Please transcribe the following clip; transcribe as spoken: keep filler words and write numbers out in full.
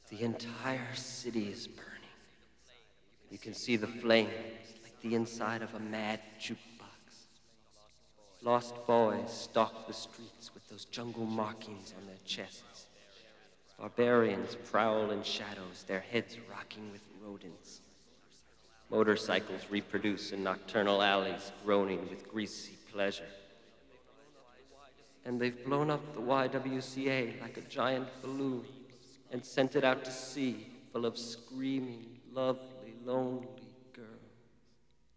The entire city is burning. You can see the flames like the inside of a mad jukebox. Lost boys stalk the streets with those jungle markings on their chests. Barbarians prowl in shadows, their heads rocking with rodents. Motorcycles reproduce in nocturnal alleys, groaning with greasy pleasure. And they've blown up the Y W C A like a giant balloon and sent it out to sea, full of screaming, lovely, lonely